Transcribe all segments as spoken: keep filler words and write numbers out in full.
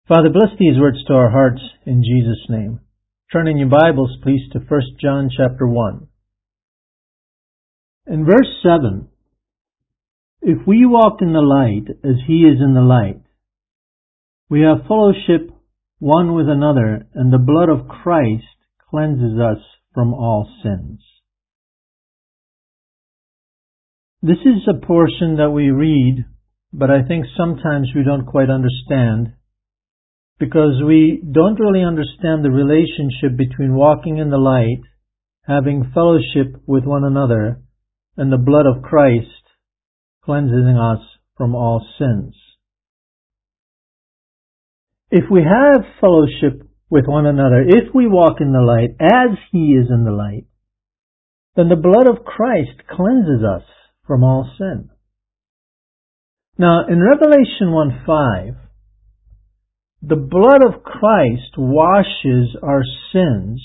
Father, bless these words to our hearts in Jesus' name. Turn in your Bibles, please, to First John chapter one. In verse seven, if we walk in the light as He is in the light, we have fellowship one with another, and the blood of Christ cleanses us from all sins. This is a portion that we read, but I think sometimes we don't quite understand, because we don't really understand the relationship between walking in the light, having fellowship with one another, and the blood of Christ cleansing us from all sins. If we have fellowship with one another, if we walk in the light as He is in the light, then the blood of Christ cleanses us from all sin. Now, in Revelation one five, the blood of Christ washes our sins,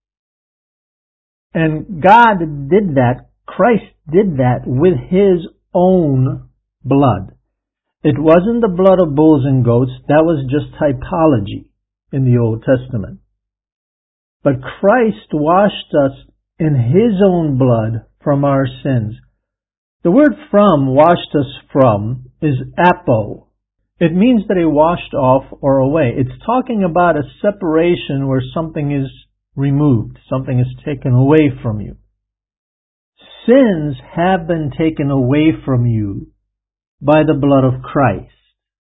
and God did that, Christ did that with His own blood. It wasn't the blood of bulls and goats, that was just typology in the Old Testament. But Christ washed us in His own blood from our sins. The word from, washed us from, is apo. It means that He washed off or away. It's talking about a separation where something is removed, something is taken away from you. Sins have been taken away from you by the blood of Christ.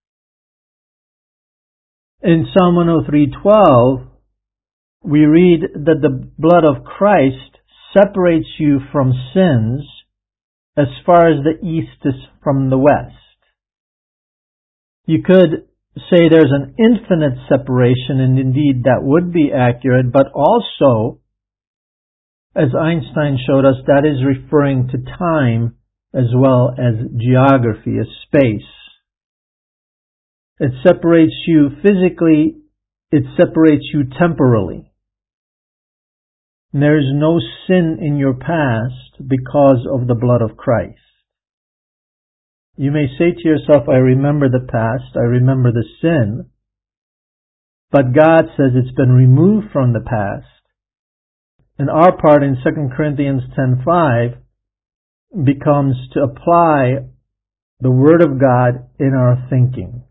In Psalm one oh three twelve, we read that the blood of Christ separates you from sins as far as the east is from the west. You could say there's an infinite separation, and indeed that would be accurate, but also, as Einstein showed us, that is referring to time as well as geography, as space. It separates you physically, it separates you temporally. And there is no sin in your past because of the blood of Christ. You may say to yourself, I remember the past, I remember the sin, but God says it's been removed from the past. And our part in Second Corinthians ten five becomes to apply the Word of God in our thinking.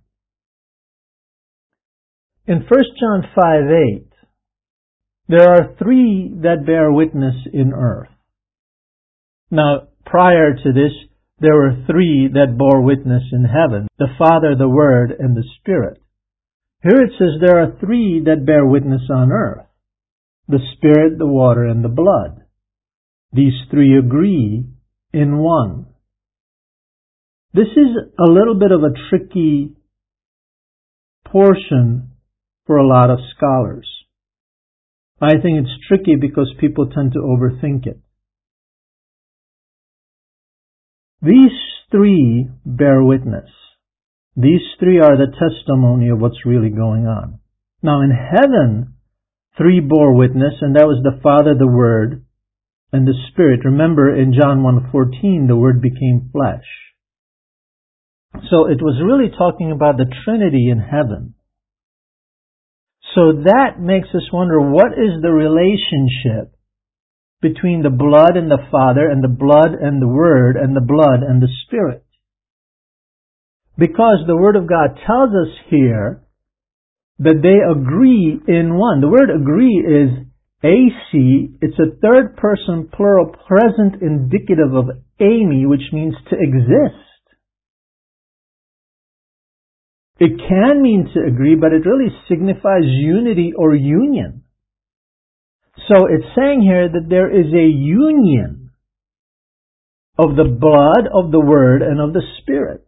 In First John five eight, there are three that bear witness in earth. Now, prior to this, there were three that bore witness in heaven, the Father, the Word, and the Spirit. Here it says there are three that bear witness on earth, the Spirit, the water, and the blood. These three agree in one. This is a little bit of a tricky portion for a lot of scholars. I think it's tricky because people tend to overthink it. These three bear witness. These three are the testimony of what's really going on. Now in heaven, three bore witness, and that was the Father, the Word, and the Spirit. Remember in John one fourteen, the Word became flesh. So it was really talking about the Trinity in heaven. So that makes us wonder, what is the relationship between the blood and the Father, and the blood and the Word, and the blood and the Spirit? Because the Word of God tells us here that they agree in one. The word agree is AC. It's a third person plural present indicative of eimi, which means to exist. It can mean to agree, but it really signifies unity or union. So it's saying here that there is a union of the blood, of the Word, and of the Spirit.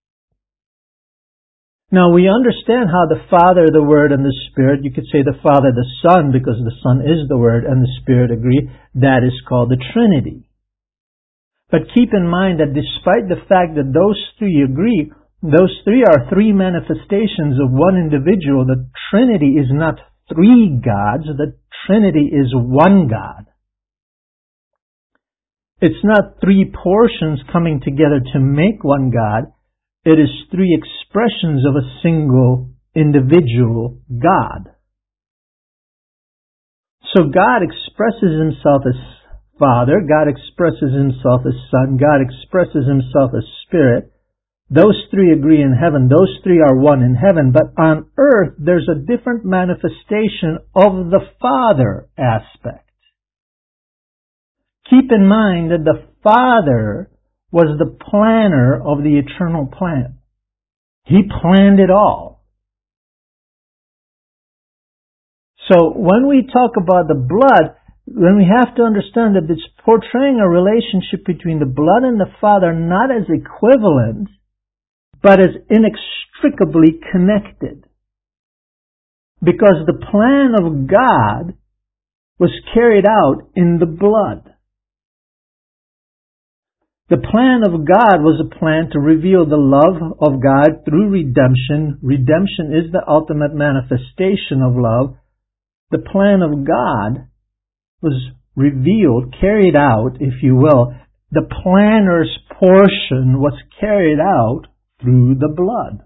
Now we understand how the Father, the Word, and the Spirit, you could say the Father, the Son, because the Son is the Word, and the Spirit agree. That is called the Trinity. But keep in mind that despite the fact that those three agree, those three are three manifestations of one individual. The Trinity is not three gods. The Trinity is one God. It's not three portions coming together to make one God. It is three expressions of a single individual God. So God expresses himself as Father, God expresses himself as Son, God expresses himself as Spirit. Those three agree in heaven. Those three are one in heaven. But on earth, there's a different manifestation of the Father aspect. Keep in mind that the Father was the planner of the eternal plan. He planned it all. So when we talk about the blood, then we have to understand that it's portraying a relationship between the blood and the Father not as equivalent, but as inextricably connected. Because the plan of God was carried out in the blood. The plan of God was a plan to reveal the love of God through redemption. Redemption is the ultimate manifestation of love. The plan of God was revealed, carried out, if you will. The planner's portion was carried out through the blood.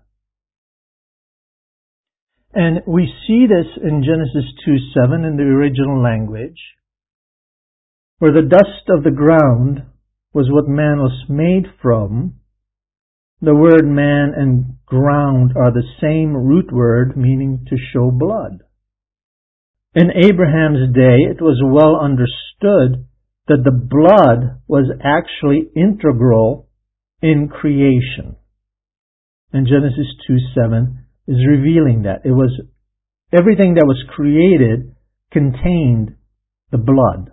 And we see this in Genesis two seven in the original language, where the dust of the ground was what man was made from. The word man and ground are the same root word, meaning to show blood. In Abraham's day, it was well understood that the blood was actually integral in creation. And Genesis two seven is revealing that. It was everything that was created contained the blood.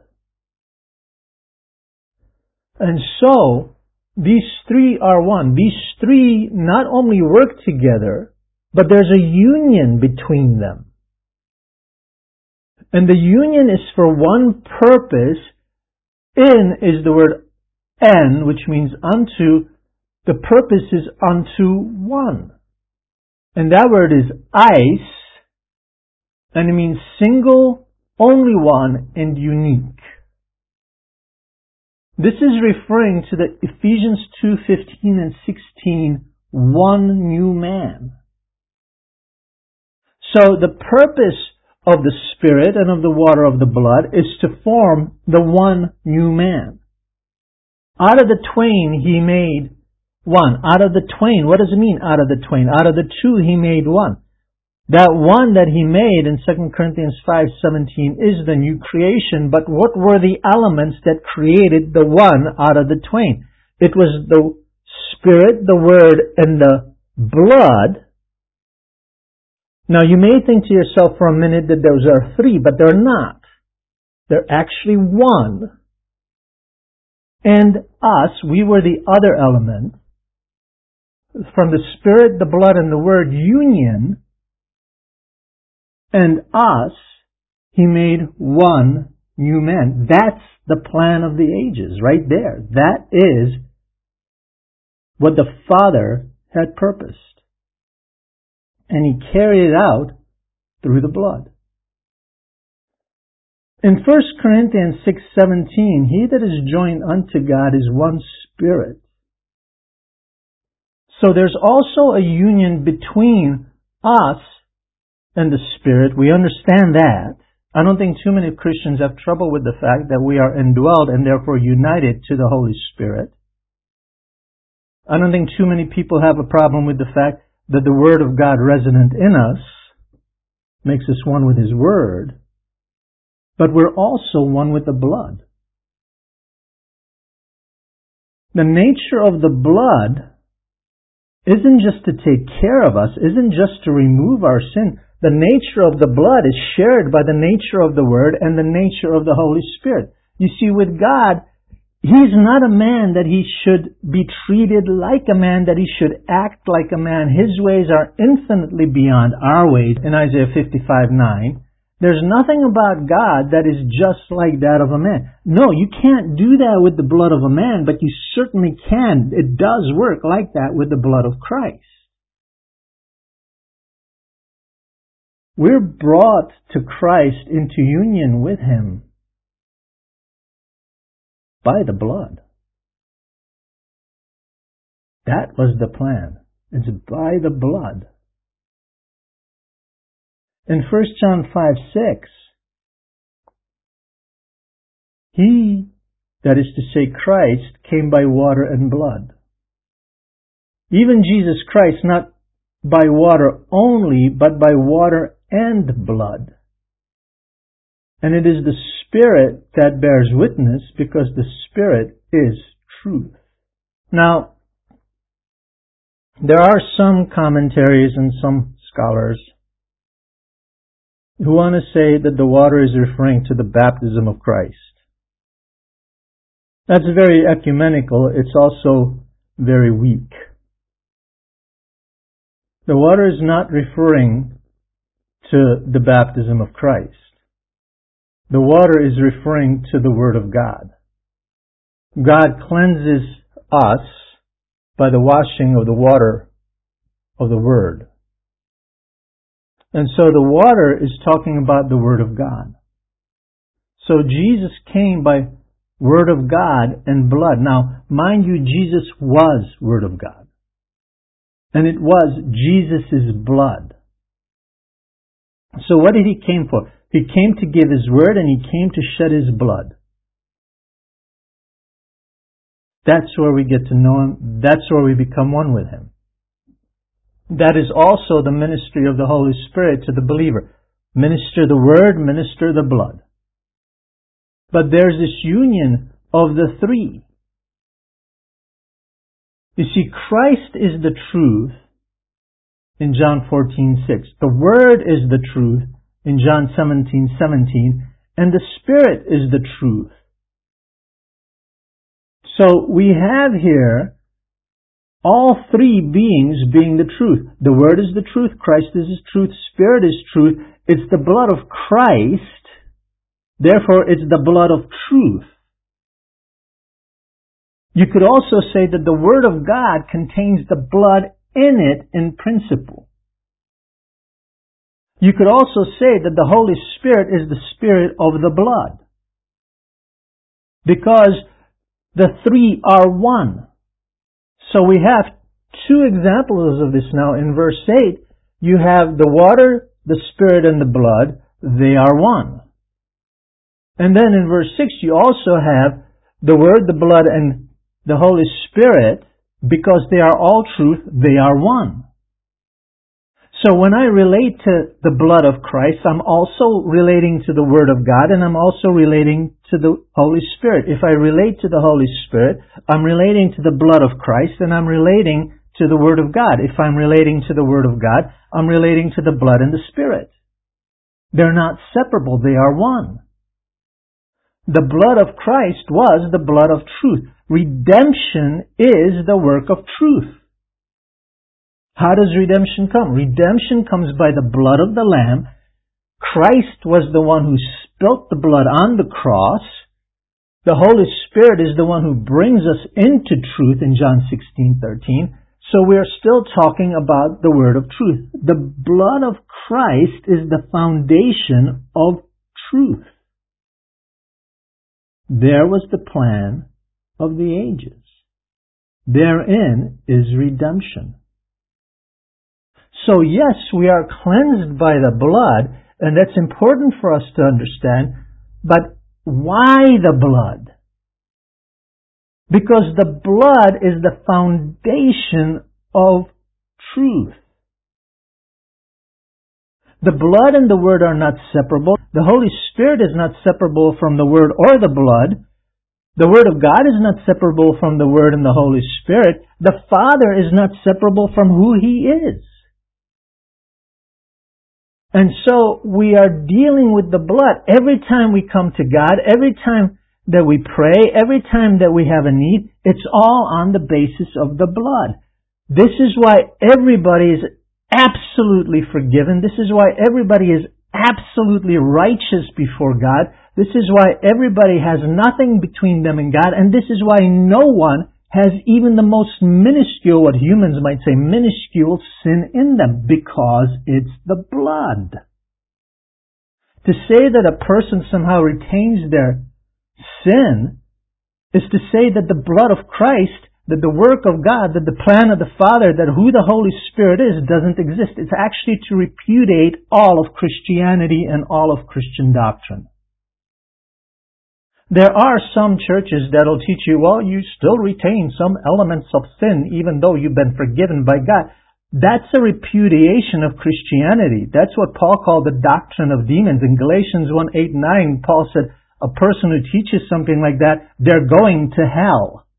And so, these three are one. These three not only work together, but there's a union between them. And the union is for one purpose. In is the word en, which means unto. The purpose is unto one. And that word is eis, and it means single, only one, and unique. This is referring to the Ephesians two fifteen and sixteen, one new man. So the purpose of the Spirit and of the water of the blood is to form the one new man. Out of the twain he made one. Out of the twain, what does it mean out of the twain? Out of the two he made one. That one that he made in Second Corinthians five seventeen is the new creation, but what were the elements that created the one out of the twain? It was the Spirit, the Word, and the blood. Now you may think to yourself for a minute that those are three, but they're not. They're actually one. And us, we were the other element. From the Spirit, the blood, and the Word union, and us, he made one new man. That's the plan of the ages, right there. That is what the Father had purposed. And he carried it out through the blood. In First Corinthians six seventeen, he that is joined unto God is one spirit. So there's also a union between us and the Spirit. We understand that. I don't think too many Christians have trouble with the fact that we are indwelled and therefore united to the Holy Spirit. I don't think too many people have a problem with the fact that the Word of God resident in us makes us one with His Word. But we're also one with the blood. The nature of the blood isn't just to take care of us, isn't just to remove our sin. The nature of the blood is shared by the nature of the Word and the nature of the Holy Spirit. You see, with God, He's not a man that He should be treated like a man, that He should act like a man. His ways are infinitely beyond our ways. In Isaiah fifty-five nine, there's nothing about God that is just like that of a man. No, you can't do that with the blood of a man, but you certainly can. It does work like that with the blood of Christ. We're brought to Christ into union with Him by the blood. That was the plan. It's by the blood. in First John five six, He, that is to say Christ, came by water and blood. Even Jesus Christ, not by water only, but by water and blood. And it is the Spirit that bears witness, because the Spirit is truth. Now, there are some commentaries and some scholars who want to say that the water is referring to the baptism of Christ. That's very ecumenical. It's also very weak. The water is not referring to the baptism of Christ. The water is referring to the Word of God. God cleanses us by the washing of the water of the Word. And so the water is talking about the Word of God. So Jesus came by Word of God and blood. Now, mind you, Jesus was Word of God. And it was Jesus' blood. So what did He came for? He came to give His Word, and He came to shed His blood. That's where we get to know Him. That's where we become one with Him. That is also the ministry of the Holy Spirit to the believer. Minister the Word, minister the blood. But there's this union of the three. You see, Christ is the truth in John fourteen six. The Word is the truth in John seventeen seventeen. And the Spirit is the truth. So we have here all three beings being the truth. The Word is the truth, Christ is the truth, Spirit is truth. It's the blood of Christ, therefore it's the blood of truth. You could also say that the Word of God contains the blood in it in principle. You could also say that the Holy Spirit is the Spirit of the blood, because the three are one. So we have two examples of this now. In verse eight, you have the water, the Spirit, and the blood. They are one. And then in verse six, you also have the Word, the blood, and the Holy Spirit. Because they are all truth, they are one. So when I relate to the blood of Christ, I'm also relating to the Word of God, and I'm also relating to the Holy Spirit. If I relate to the Holy Spirit, I'm relating to the blood of Christ, and I'm relating to the Word of God. If I'm relating to the Word of God, I'm relating to the blood and the Spirit. They're not separable, they are one. The blood of Christ was the blood of truth. Redemption is the work of truth. How does redemption come? Redemption comes by the blood of the Lamb. Christ was the one who spilt the blood on the cross. The Holy Spirit is the one who brings us into truth in John sixteen thirteen. So we are still talking about the word of truth. The blood of Christ is the foundation of truth. There was the plan of the ages. Therein is redemption. So yes, we are cleansed by the blood, and that's important for us to understand. But why the blood? Because the blood is the foundation of truth. The blood and the Word are not separable. The Holy Spirit is not separable from the Word or the blood. The Word of God is not separable from the Word and the Holy Spirit. The Father is not separable from who He is. And so we are dealing with the blood. Every time we come to God, every time that we pray, every time that we have a need, it's all on the basis of the blood. This is why everybody is absolutely forgiven. This is why everybody is absolutely righteous before God. This is why everybody has nothing between them and God. And this is why no one has even the most minuscule, what humans might say, minuscule sin in them, because it's the blood. To say that a person somehow retains their sin is to say that the blood of Christ that the work of God, that the plan of the Father, that who the Holy Spirit is, doesn't exist. It's actually to repudiate all of Christianity and all of Christian doctrine. There are some churches that'll teach you, well, you still retain some elements of sin even though you've been forgiven by God. That's a repudiation of Christianity. That's what Paul called the doctrine of demons. In Galatians one, eight, nine, Paul said, a person who teaches something like that, they're going to hell.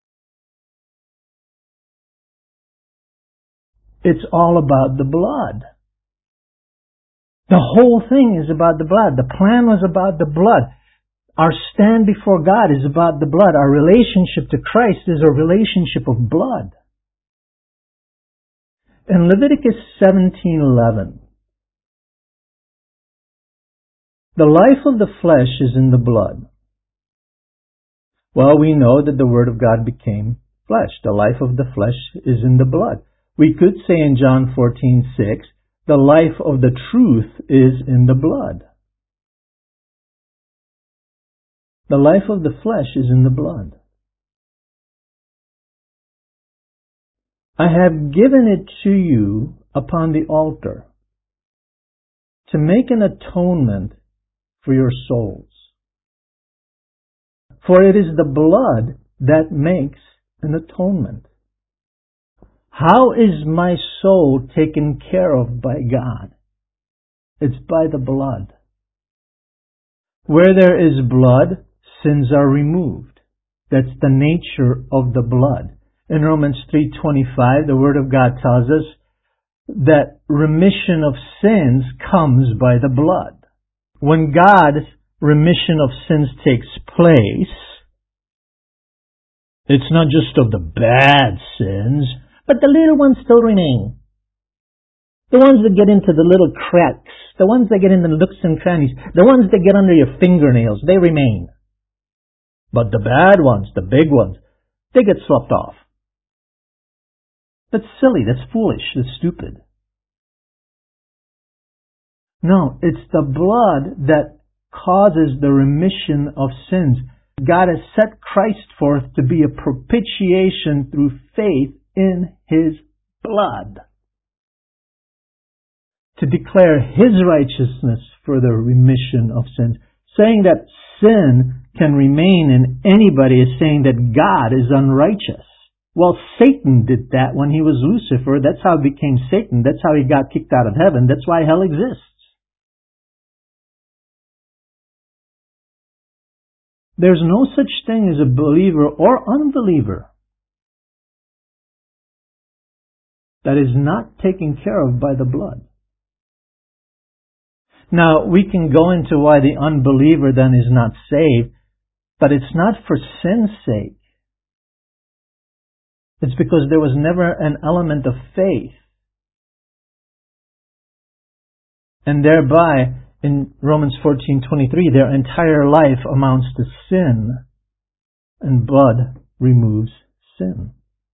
It's all about the blood. The whole thing is about the blood. The plan was about the blood. Our stand before God is about the blood. Our relationship to Christ is a relationship of blood. In Leviticus seventeen eleven, the life of the flesh is in the blood. Well, we know that the Word of God became flesh. The life of the flesh is in the blood. We could say in John fourteen six, the life of the truth is in the blood. The life of the flesh is in the blood. I have given it to you upon the altar to make an atonement for your souls. For it is the blood that makes an atonement. How is my soul taken care of by God? It's by the blood. Where there is blood, sins are removed. That's the nature of the blood. In Romans three twenty-five, the Word of God tells us that remission of sins comes by the blood. When God's remission of sins takes place, it's not just of the bad sins, but the little ones still remain. The ones that get into the little cracks, the ones that get in the nooks and crannies, the ones that get under your fingernails, they remain. But the bad ones, the big ones, they get sloughed off. That's silly, that's foolish, that's stupid. No, it's the blood that causes the remission of sins. God has set Christ forth to be a propitiation through faith in His blood, to declare His righteousness for the remission of sins. Saying that sin can remain in anybody is saying that God is unrighteous. Well, Satan did that when he was Lucifer. That's how he became Satan. That's how he got kicked out of heaven. That's why hell exists. There's no such thing as a believer or unbeliever that is not taken care of by the blood. Now, we can go into why the unbeliever then is not saved, but it's not for sin's sake. It's because there was never an element of faith. And thereby, in Romans fourteen twenty-three, their entire life amounts to sin, and blood removes sin.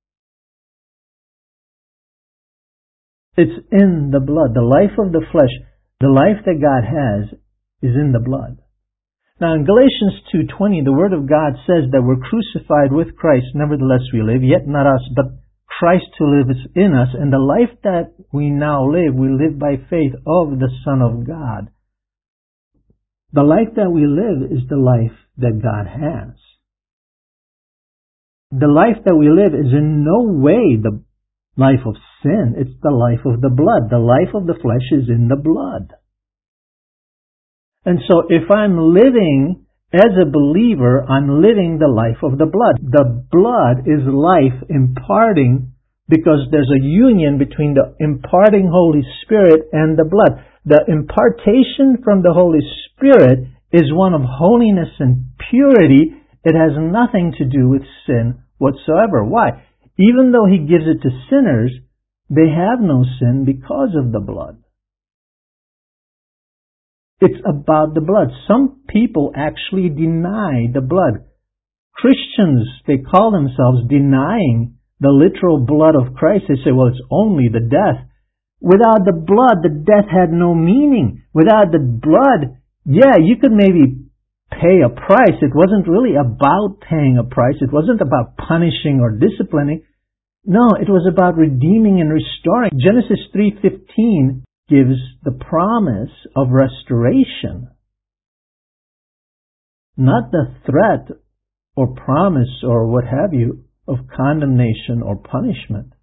It's in the blood. The life of the flesh, the life that God has, is in the blood. Now in Galatians two twenty, the Word of God says that we're crucified with Christ, nevertheless we live, yet not us, but Christ who lives in us, and the life that we now live, we live by faith of the Son of God. The life that we live is the life that God has. The life that we live is in no way the life of sin. It's the life of the blood. The life of the flesh is in the blood. And so if I'm living as a believer, I'm living the life of the blood. The blood is life imparting, because there's a union between the imparting Holy Spirit and the blood. The impartation from the Holy Spirit is one of holiness and purity. It has nothing to do with sin whatsoever. Why? Even though He gives it to sinners, they have no sin because of the blood. It's about the blood. Some people actually deny the blood. Christians, they call themselves denying the literal blood of Christ. They say, well, it's only the death. Without the blood, the death had no meaning. Without the blood, yeah, you could maybe pay a price. It wasn't really about paying a price. It wasn't about punishing or disciplining. No, it was about redeeming and restoring. Genesis three fifteen gives the promise of restoration, not the threat or promise or what have you of condemnation or punishment.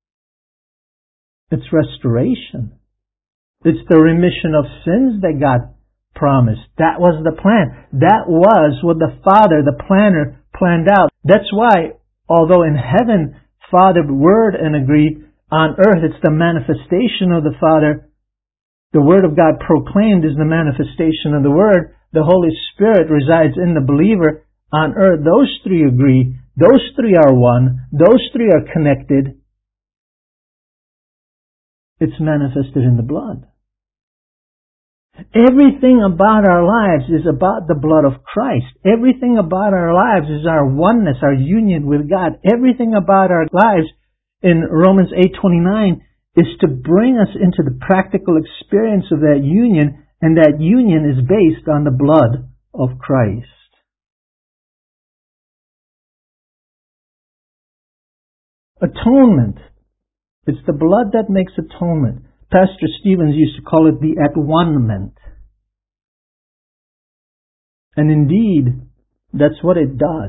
It's restoration. It's the remission of sins that God promised. That was the plan. That was what the Father, the planner, planned out. That's why, although in heaven, Father, Word, and agree, on earth it's the manifestation of the Father. The Word of God proclaimed is the manifestation of the Word. The Holy Spirit resides in the believer. On earth, those three agree. Those three are one. Those three are connected. It's manifested in the blood. Everything about our lives is about the blood of Christ. Everything about our lives is our oneness, our union with God. Everything about our lives in Romans eight twenty-nine is to bring us into the practical experience of that union, and that union is based on the blood of Christ. Atonement. It's the blood that makes atonement. Pastor Stevens used to call it the at-one-ment. And indeed, that's what it does.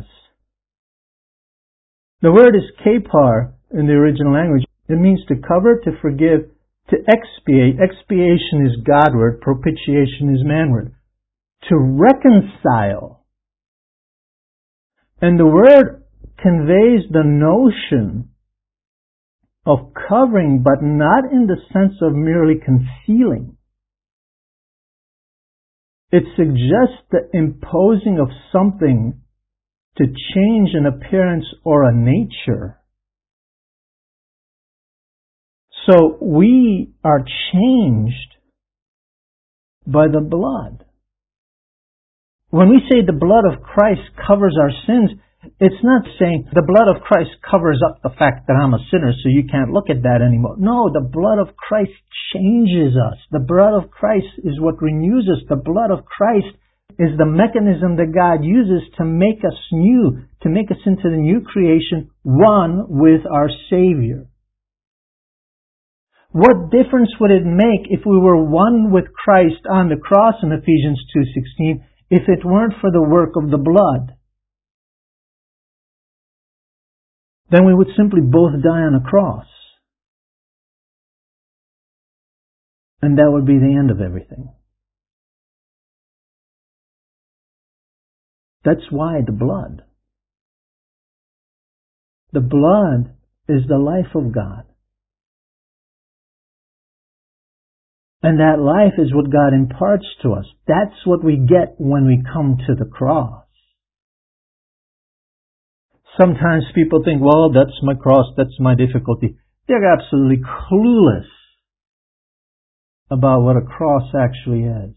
The word is kapar in the original language. It means to cover, to forgive, to expiate. Expiation is God word, propitiation is man word. To reconcile. And the word conveys the notion of covering, but not in the sense of merely concealing. It suggests the imposing of something to change an appearance or a nature. So we are changed by the blood. When we say the blood of Christ covers our sins, it's not saying the blood of Christ covers up the fact that I'm a sinner so you can't look at that anymore. No, the blood of Christ changes us. The blood of Christ is what renews us. The blood of Christ is the mechanism that God uses to make us new, to make us into the new creation, one with our Savior. What difference would it make if we were one with Christ on the cross in Ephesians two sixteen if it weren't for the work of the blood? Then we would simply both die on a cross. And that would be the end of everything. That's why the blood. The blood is the life of God. And that life is what God imparts to us. That's what we get when we come to the cross. Sometimes people think, well, that's my cross, that's my difficulty. They're absolutely clueless about what a cross actually is.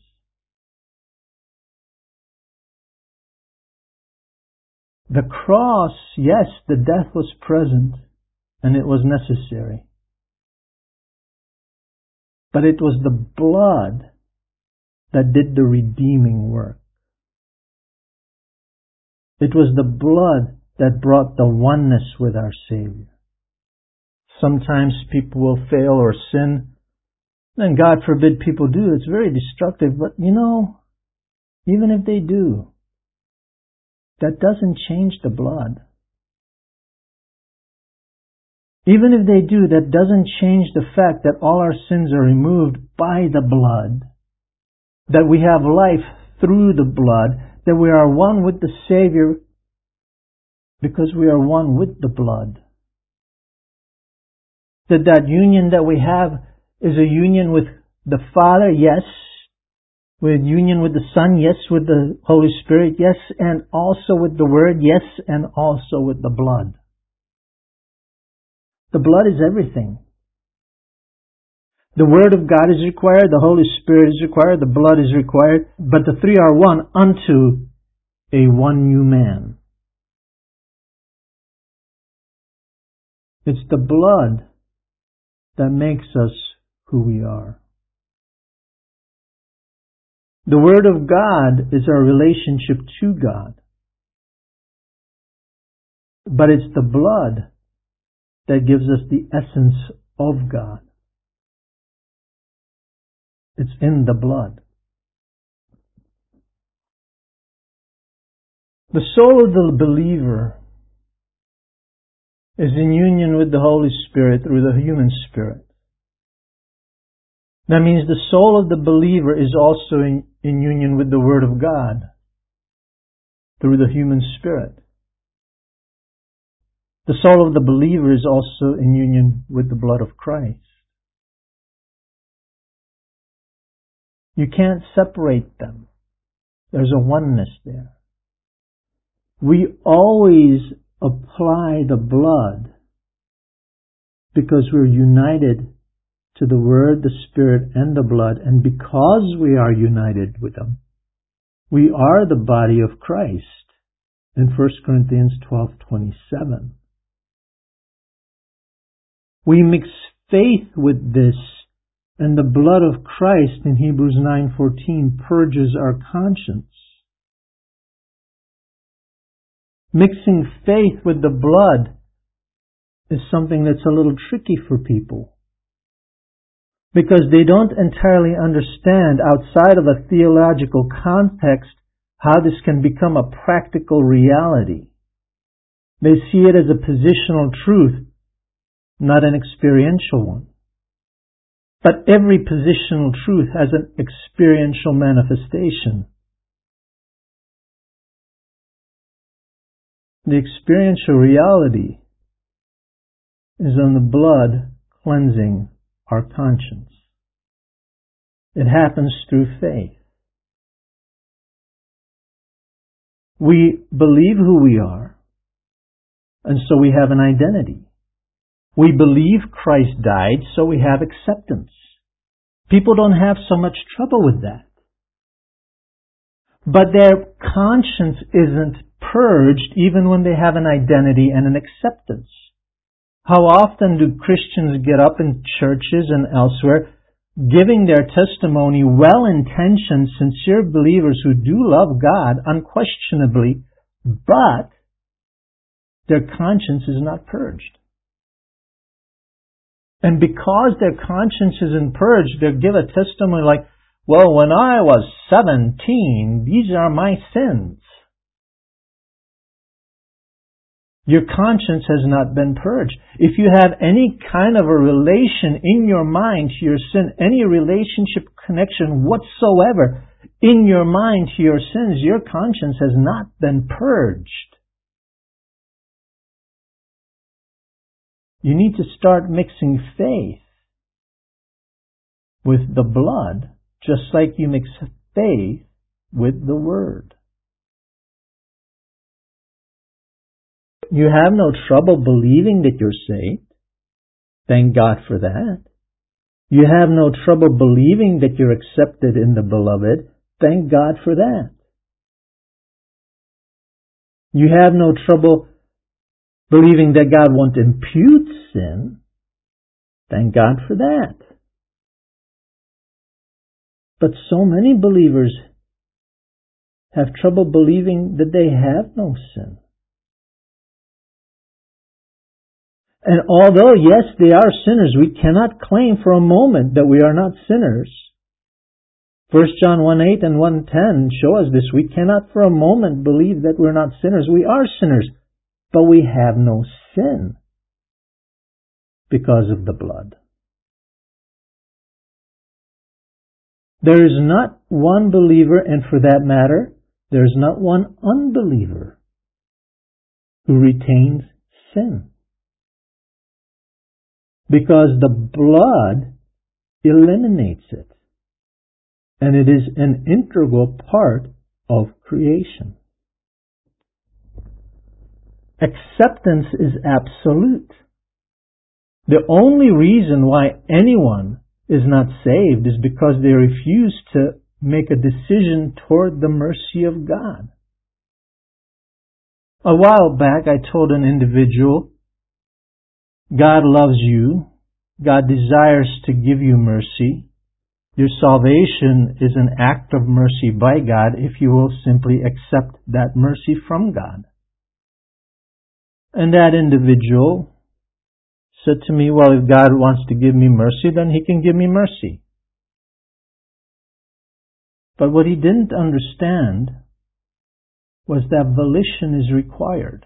The cross, yes, the death was present and it was necessary. But it was the blood that did the redeeming work. It was the blood that brought the oneness with our Savior. Sometimes people will fail or sin, and God forbid people do. It's very destructive, but you know, even if they do, that doesn't change the blood. Even if they do, that doesn't change the fact that all our sins are removed by the blood, that we have life through the blood, that we are one with the Savior because we are one with the blood. That that union that we have is a union with the Father, yes, with union with the Son, yes, with the Holy Spirit, yes, and also with the Word, yes, and also with the blood. The blood is everything. The Word of God is required, the Holy Spirit is required, the blood is required, but the three are one unto a one new man. It's the blood that makes us who we are. The Word of God is our relationship to God. But it's the blood that gives us the essence of God. It's in the blood. The soul of the believer is in union with the Holy Spirit through the human spirit. That means the soul of the believer is also in, in union with the Word of God through the human spirit. The soul of the believer is also in union with the blood of Christ. You can't separate them. There's a oneness there. We always apply the blood because we're united to the Word, the Spirit, and the blood. And because we are united with them, we are the body of Christ in First Corinthians twelve twenty-seven. We mix faith with this, and the blood of Christ in Hebrews nine fourteen purges our conscience. Mixing faith with the blood is something that's a little tricky for people, because they don't entirely understand outside of a theological context how this can become a practical reality. They see it as a positional truth, not an experiential one. But every positional truth has an experiential manifestation. The experiential reality is on the blood cleansing our conscience. It happens through faith. We believe who we are, and so we have an identity. We believe Christ died, so we have acceptance. People don't have so much trouble with that. But their conscience isn't purged even when they have an identity and an acceptance. How often do Christians get up in churches and elsewhere giving their testimony, well-intentioned, sincere believers who do love God unquestionably, but their conscience is not purged. And because their conscience isn't purged, they'll give a testimony like, well, when I was seventeen, these are my sins. Your conscience has not been purged. If you have any kind of a relation in your mind to your sin, any relationship connection whatsoever in your mind to your sins, your conscience has not been purged. You need to start mixing faith with the blood, just like you mix faith with the Word. You have no trouble believing that you're saved. Thank God for that. You have no trouble believing that you're accepted in the Beloved. Thank God for that. You have no trouble believing that God won't impute sin. Thank God for that. But so many believers have trouble believing that they have no sin. And although, yes, they are sinners, we cannot claim for a moment that we are not sinners. First John one eight and one ten show us this. We cannot for a moment believe that we're not sinners. We are sinners, but we have no sin because of the blood. There is not one believer, and for that matter, there is not one unbeliever who retains sin. Because the blood eliminates it. And it is an integral part of creation. Acceptance is absolute. The only reason why anyone is not saved is because they refuse to make a decision toward the mercy of God. A while back, I told an individual, God loves you. God desires to give you mercy. Your salvation is an act of mercy by God if you will simply accept that mercy from God. And that individual said to me, well, if God wants to give me mercy, then He can give me mercy. But what he didn't understand was that volition is required.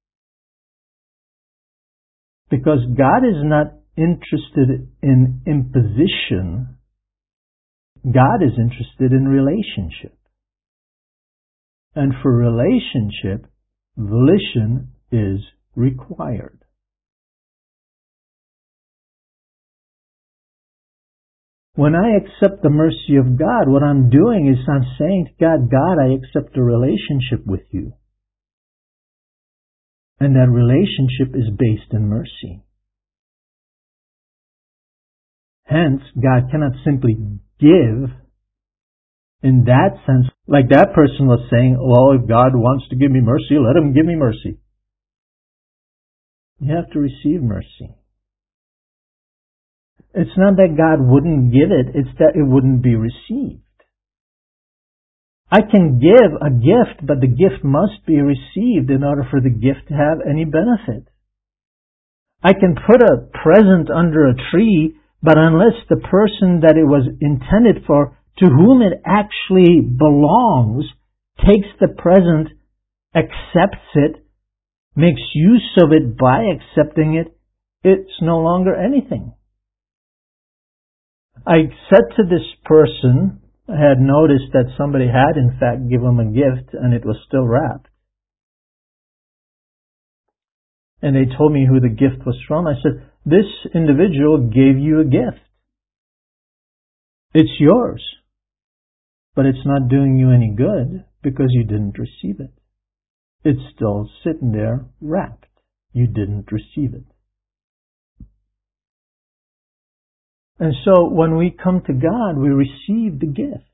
Because God is not interested in imposition. God is interested in relationship. And for relationship, volition is required. When I accept the mercy of God, what I'm doing is I'm saying to God, God, I accept a relationship with you. And that relationship is based in mercy. Hence, God cannot simply give in that sense, like that person was saying, well, if God wants to give me mercy, let Him give me mercy. You have to receive mercy. It's not that God wouldn't give it, it's that it wouldn't be received. I can give a gift, but the gift must be received in order for the gift to have any benefit. I can put a present under a tree, but unless the person that it was intended for, to whom it actually belongs, takes the present, accepts it, makes use of it by accepting it, it's no longer anything. I said to this person, I had noticed that somebody had in fact given him a gift and it was still wrapped. And they told me who the gift was from. I said, this individual gave you a gift. It's yours. But it's not doing you any good because you didn't receive it. It's still sitting there wrapped. You didn't receive it. And so when we come to God, we receive the gift.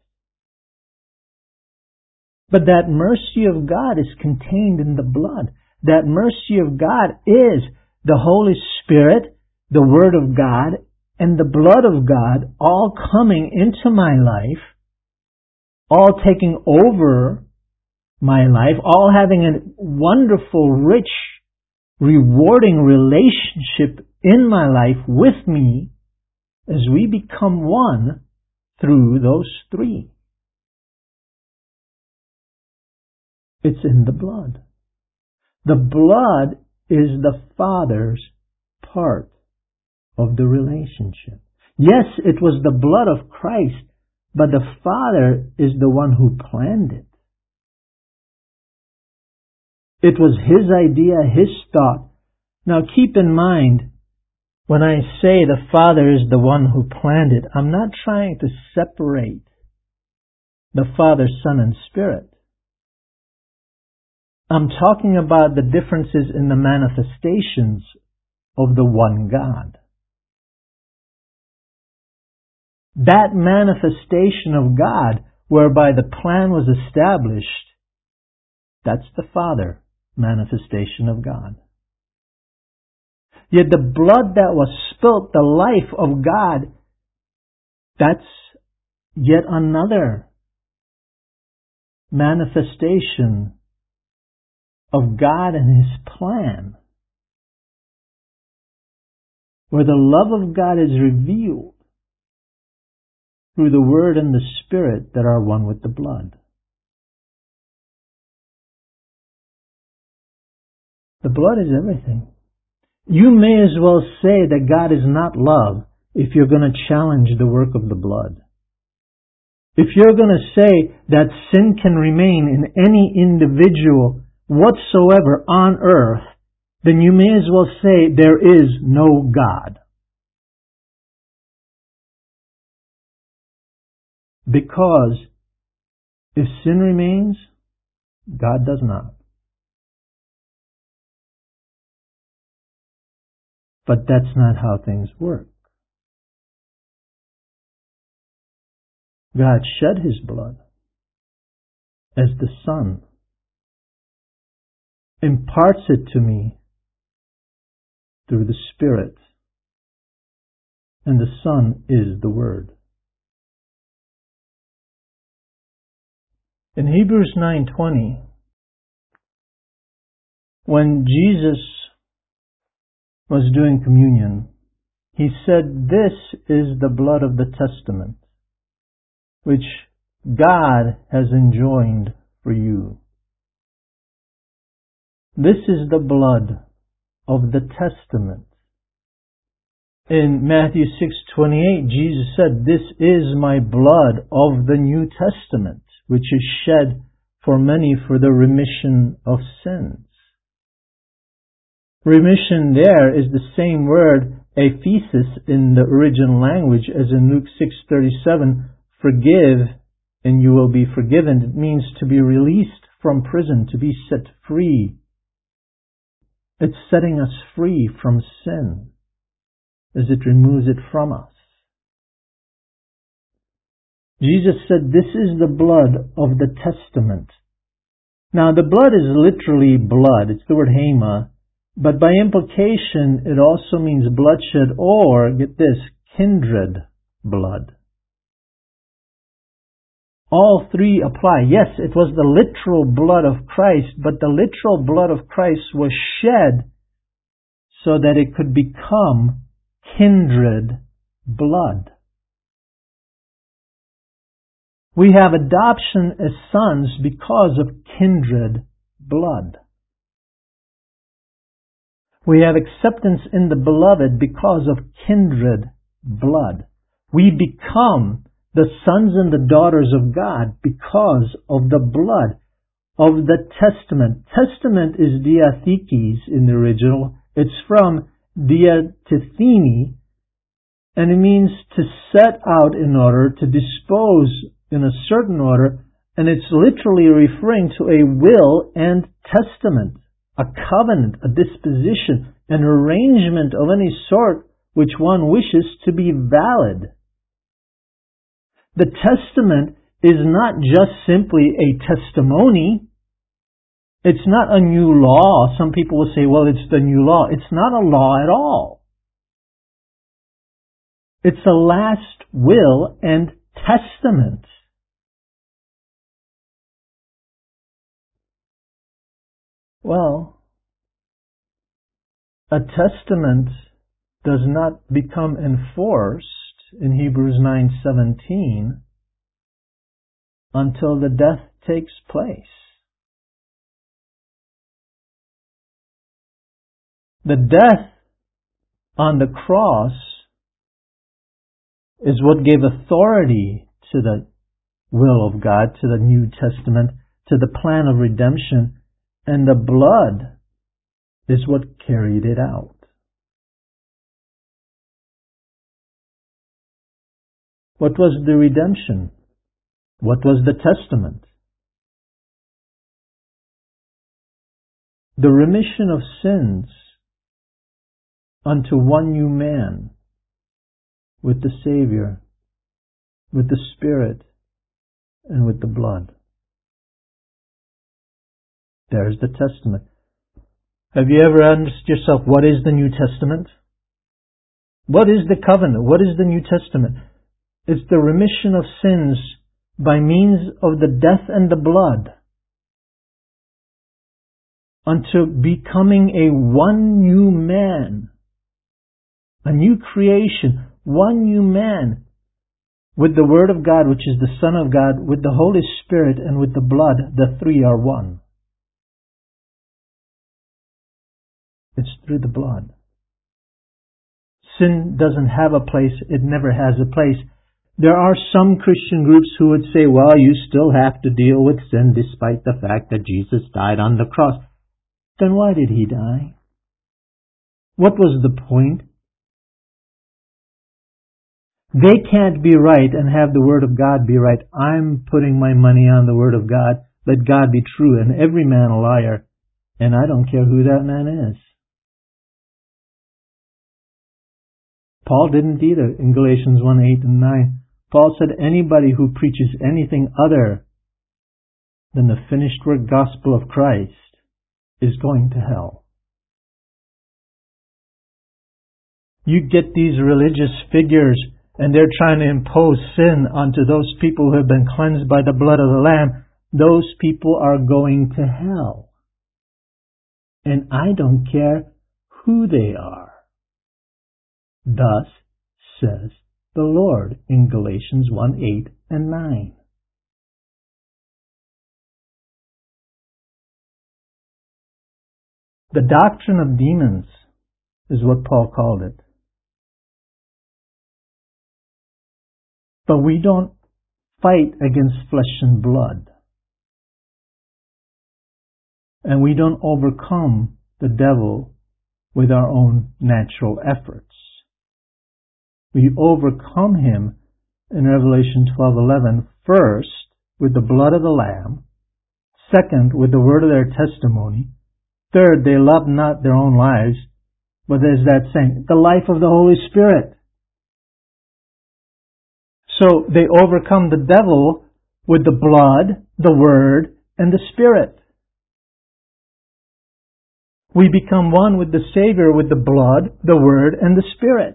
But that mercy of God is contained in the blood. That mercy of God is the Holy Spirit, the Word of God, and the blood of God all coming into my life, all taking over my life, all having a wonderful, rich, rewarding relationship in my life with me as we become one through those three. It's in the blood. The blood is the Father's part of the relationship. Yes, it was the blood of Christ, but the Father is the one who planned it. It was His idea, His thought. Now keep in mind, when I say the Father is the one who planned it, I'm not trying to separate the Father, Son, and Spirit. I'm talking about the differences in the manifestations of the one God. That manifestation of God, whereby the plan was established, that's the Father manifestation of God. Yet the blood that was spilt, the life of God, that's yet another manifestation of God and His plan, where the love of God is revealed through the Word and the Spirit that are one with the blood. The blood is everything. You may as well say that God is not love if you're going to challenge the work of the blood. If you're going to say that sin can remain in any individual whatsoever on earth, then you may as well say there is no God. Because if sin remains, God does not. But that's not how things work. God shed His blood as the Son imparts it to me through the Spirit. And the Son is the Word. In Hebrews nine twenty, when Jesus was doing communion, he said, "This is the blood of the testament, which God has enjoined for you." This is the blood of the testament. In Matthew six twenty-eight, Jesus said, "This is my blood of the New Testament, which is shed for many for the remission of sins." Remission there is the same word, aphesis, in the original language as in Luke six thirty-seven, "Forgive and you will be forgiven." It means to be released from prison, to be set free. It's setting us free from sin as it removes it from us. Jesus said, "This is the blood of the testament." Now, the blood is literally blood. It's the word hema. But by implication, it also means bloodshed or, get this, kindred blood. All three apply. Yes, it was the literal blood of Christ, but the literal blood of Christ was shed so that it could become kindred blood. We have adoption as sons because of kindred blood. We have acceptance in the beloved because of kindred blood. We become the sons and the daughters of God because of the blood of the testament. Testament is diathekes in the original. It's from diatithemi, and it means to set out in order, to dispose in a certain order, and it's literally referring to a will and testament, a covenant, a disposition, an arrangement of any sort which one wishes to be valid. The testament is not just simply a testimony. It's not a new law. Some people will say, well, it's the new law. It's not a law at all. It's a last will and testament. Well, a testament does not become enforced in Hebrews nine seventeen until the death takes place. The death on the cross is what gave authority to the will of God, to the New Testament, to the plan of redemption, and the blood is what carried it out. What was the redemption? What was the testament? The remission of sins unto one new man with the Savior, with the Spirit, and with the blood. There's the testament. Have you ever asked yourself, what is the New Testament? What is the covenant? What is the New Testament? It's the remission of sins by means of the death and the blood unto becoming a one new man, a new creation, one new man with the Word of God, which is the Son of God, with the Holy Spirit, and with the blood. The three are one. It's through the blood. Sin doesn't have a place. It never has a place. There are some Christian groups who would say, well, you still have to deal with sin despite the fact that Jesus died on the cross. Then why did He die? What was the point? They can't be right and have the Word of God be right. I'm putting my money on the Word of God. Let God be true and every man a liar. And I don't care who that man is. Paul didn't either in Galatians one, eight and nine. Paul said anybody who preaches anything other than the finished work gospel of Christ is going to hell. You get these religious figures and they're trying to impose sin onto those people who have been cleansed by the blood of the Lamb. those people are going to hell. And I don't care who they are. Thus says the Lord in Galatians one, eight and nine. The doctrine of demons is what Paul called it. But we don't fight against flesh and blood. And we don't overcome the devil with our own natural efforts. We overcome him in Revelation twelve eleven, first with the blood of the Lamb, second with the word of their testimony, third, they loved not their own lives, but there's that saying, the life of the Holy Spirit. So they overcome the devil with the blood, the word, and the Spirit. We become one with the Savior with the blood, the word, and the Spirit.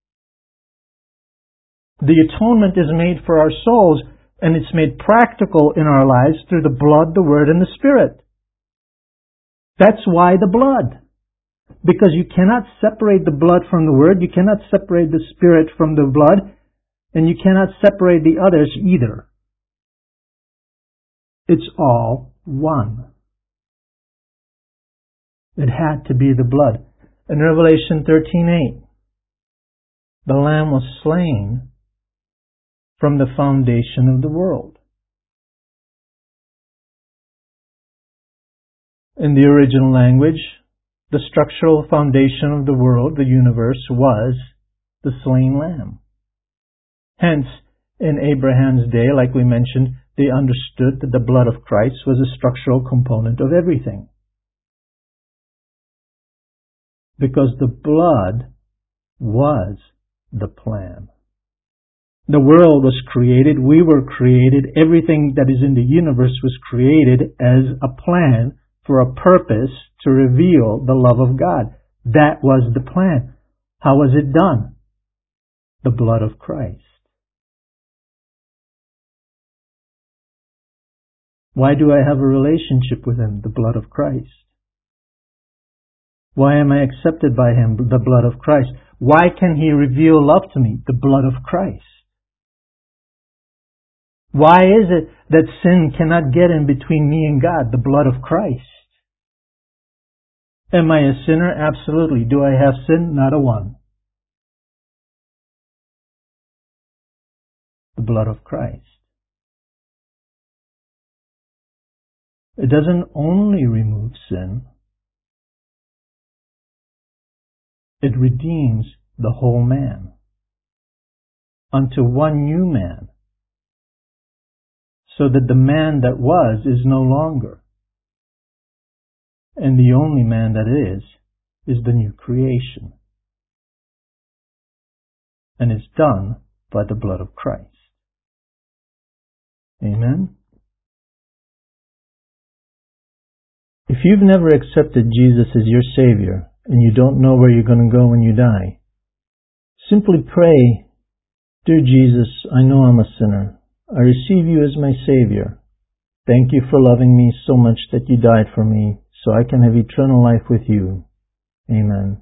The atonement is made for our souls, and it's made practical in our lives through the blood, the word, and the Spirit. That's why the blood. Because you cannot separate the blood from the word, you cannot separate the Spirit from the blood, and you cannot separate the others either. It's all one. It had to be the blood. In Revelation thirteen eight, the Lamb was slain from the foundation of the world. In the original language, the structural foundation of the world, the universe, was the slain Lamb. Hence, in Abraham's day, like we mentioned, they understood that the blood of Christ was a structural component of everything. Because the blood was the plan. The world was created, we were created, everything that is in the universe was created as a plan for a purpose to reveal the love of God. That was the plan. How was it done? The blood of Christ. Why do I have a relationship with Him? The blood of Christ. Why am I accepted by Him? The blood of Christ. Why can He reveal love to me? The blood of Christ. Why is it that sin cannot get in between me and God? The blood of Christ. Am I a sinner? Absolutely. Do I have sin? Not a one. The blood of Christ. It doesn't only remove sin. It redeems the whole man unto one new man, so that the man that was is no longer, and the only man that is, is the new creation. And it's done by the blood of Christ. Amen? If you've never accepted Jesus as your Savior, and you don't know where you're going to go when you die, simply pray, Dear Jesus, I know I'm a sinner. I receive you as my Savior. Thank you for loving me so much that you died for me, so I can have eternal life with you. Amen.